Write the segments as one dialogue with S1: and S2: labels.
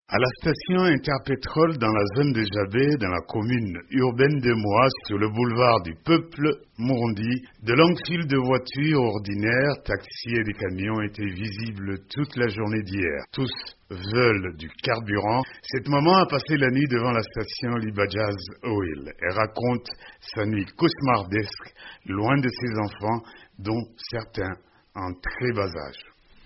S1: À la station Interpétrole dans la zone de Jabé, dans la commune urbaine de Moas, sur le boulevard du Peuple, Murundi, de longues files de voitures ordinaires, taxis et des camions étaient visibles toute la journée d'hier. Tous veulent du carburant. Cette maman a passé la nuit devant la station Libajaz Oil. Elle raconte sa nuit cauchemardesque, loin de ses enfants, dont certains en très bas âge.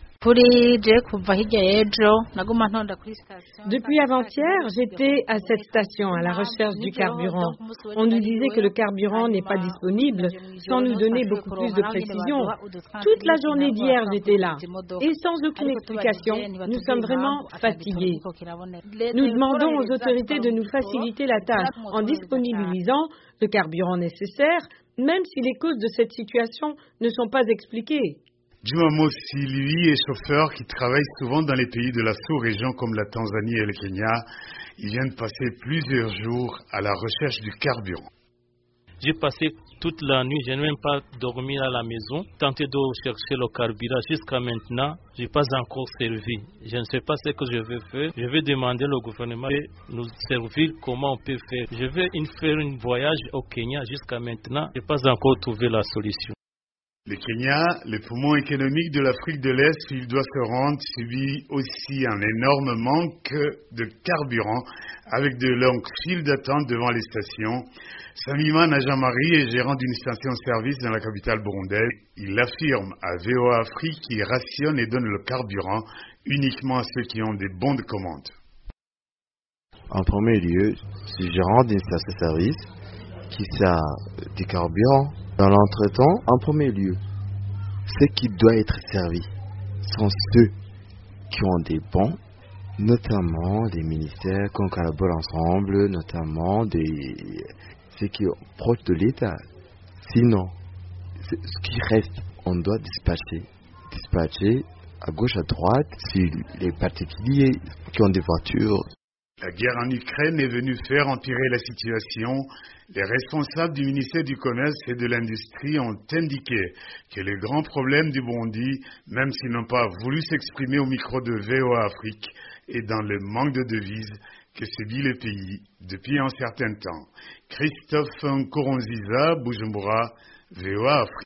S2: Depuis avant-hier, j'étais à cette station à la recherche du carburant. On nous disait que le carburant n'est pas disponible, sans nous donner beaucoup plus de précision. Toute la journée d'hier, j'étais là. Et sans aucune explication, nous sommes vraiment fatigués. Nous demandons aux autorités de nous faciliter la tâche en disponibilisant le carburant nécessaire, même si les causes de cette situation ne sont pas expliquées.
S1: Juma Mosi, lui, est chauffeur qui travaille souvent dans les pays de la sous-région comme la Tanzanie et le Kenya. Il vient de passer plusieurs jours à la recherche du carburant.
S3: J'ai passé toute la nuit, je n'ai même pas dormi à la maison, tenté de chercher le carburant. Jusqu'à maintenant, je n'ai pas encore servi. Je ne sais pas ce que je vais faire. Je vais demander au gouvernement de nous servir comment on peut faire. Je vais faire un voyage au Kenya. Jusqu'à maintenant, je n'ai pas encore trouvé la solution.
S1: Le Kenya, le poumon économique de l'Afrique de l'Est, où il doit se rendre, subit aussi un énorme manque de carburant avec de longues files d'attente devant les stations. Samimana Jean-Marie est gérant d'une station-service dans la capitale burundaise. Il affirme à VOA Afrique qu'il rationne et donne le carburant uniquement à ceux qui ont des bons de commande.
S4: En premier lieu, je suis gérant d'une station-service qui sert du carburant. Dans l'entretemps, en premier lieu, ce qui doit être servi sont ceux qui ont des bons, notamment des ministères qu'on collabore ensemble, notamment ceux qui sont proches de l'État. Sinon, ce qui reste, on doit dispatcher à gauche, à droite, si les particuliers qui ont des voitures.
S1: La guerre en Ukraine est venue faire empirer la situation. Les responsables du ministère du Commerce et de l'Industrie ont indiqué que le grand problème du Burundi, même s'ils n'ont pas voulu s'exprimer au micro de VOA Afrique, est dans le manque de devises que subit le pays depuis un certain temps. Christophe Nkurunziza, Bujumbura, VOA Afrique.